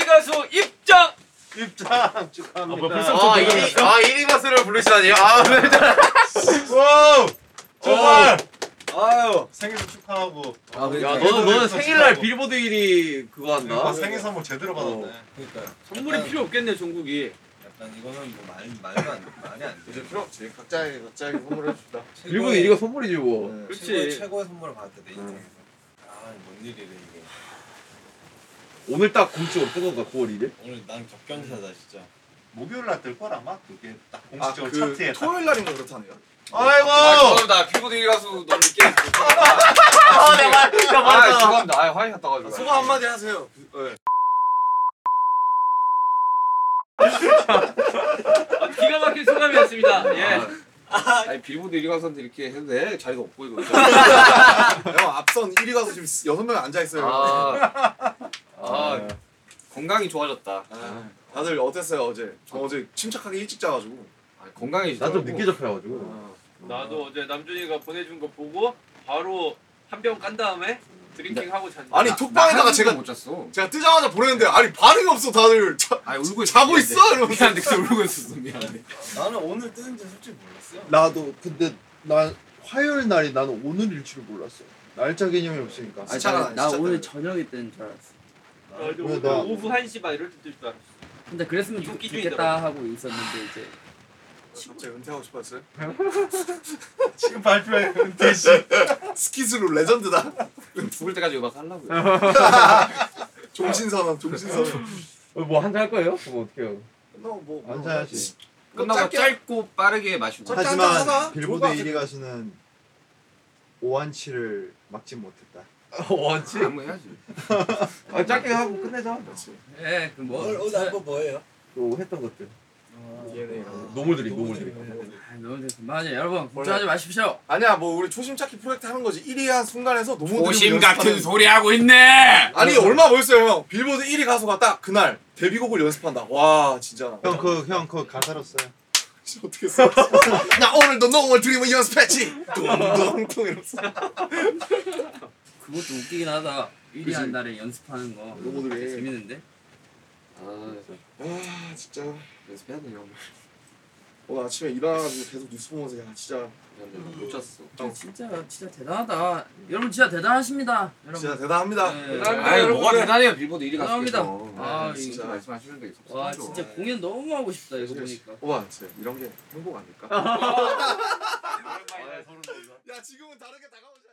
가수 입장 축하합니다. 뭐 벌써부터 1위 가수를 부르시다니. 와우! 정말! 아유. 생일도 축하하고. 야, 너는 생일날 빌보드 1위 그거 한다. 생일 선물 제대로 받았네. 그러니까 선물이 필요 없겠네 종국이. 약간 이거는 뭐 말도 말이 안 돼. 이제 필요 없지. 각자에게 선물을 해준다. 빌보드 1위가 선물이지 뭐. 그렇지. 최고의 선물을 받았다 내 인생에서. 뭔 일이래 이게. 오늘 딱 공식으로 뜬 건가 9월 1일? 오늘 난 격변사다 진짜. 목요일 날 뜰 거라 아마 그게 딱 공식적으로 그 차트에 딱. 토요일 날인가 그렇다네요. 아이고! 죄송합니다. 빌보드 1위 가수 너무 늦게 했어. 죄송합니다. 화이 갔다 가지고. 소감 한마디 하세요. 기가 막힌 소감이었습니다. 예. 아니 빌보드 1위 가수한테 이렇게 해도 돼? 자리가 없고 이거. 형 앞선 1위 가수 지금 6명 앉아 있어요. 건강이 좋아졌다. 다들 어땠어요 어제? 저 어제 침착하게 일찍 자가지고. 건강이 나 좀 늦게 접해가지고. 나도 어제 남준이가 보내준 거 보고 바로 한 병 깐 다음에 드링킹하고 잤는데. 아니 톡방에다가 제가 못 잤어. 제가 뜨자마자 보냈는데 아니 반응이 없어 다들. 울고 자고 있어 이러면서. 미안한데 그때 울고 있었어. 미안해. 나는 오늘 뜨는지 솔직히 몰랐어요. 나도 근데 난 화요일 날이 나는 오늘일 줄 몰랐어. 날짜 개념이 없으니까. 나 오늘 저녁에 뜨는 줄 알았어. 왜 나- 오후 1시 반 이럴 때 뜰 줄 알았어. 근데 그랬으면 좋겠다 하고 있었는데 이제 갑자기 은퇴하고 싶었어요? 지금 발표해 은퇴시. 스키스로 레전드다. 죽을 때까지 음악 하려고요. 종신선언. 뭐 한잔 할 거예요? 그럼 어떻게 해요? 안 사야지. 끝나고 짧고 빠르게 마시고. 하지만 빌보드 1위 가수는 오한치를 막지 못했다. 원치? 한번 해야지. 짧게 하고 끝내자. 예, 그뭐 오늘 한번 뭐예요? 또 했던 것들. 얘네. 노물들이. 너무 맞아 여러분 걱정하지 마십시오. 아니야 뭐 우리 초심 찾기 프로젝트 하는 거지. 1위 한 순간에서 너무 조심 같은 소리 하고 있네. 아니 얼마 멋있어요 형. 빌보드 1위 가수가 딱 그날 데뷔곡을 연습한다. 와 진짜. 형 그거 가사로 써요. 어떻게 써? 나 오늘도 노을 드림을 연습했지. 뚱뚱뚱 이러면서. 그것도 웃기긴 하다. 1위 한 날에 연습하는 거 로고들이. 재밌는데? 진짜 연습해야 돼요. 오늘 아침에 일어나가지고 계속 뉴스 보면서 야 진짜 못 잤어. 진짜 대단하다. 여러분 진짜 대단하십니다. 여러분. 진짜 대단합니다. 네. 아니 뭐가 대단해요 빌보드 1위 대단합니다. 가수께서. 진짜 말씀하시는데 와 진짜 공연 너무 하고 싶다 이거 보니까. 와 진짜 이런 게 행복 아닐까? 오랜만이다. 야 지금은 다르게 다가오지.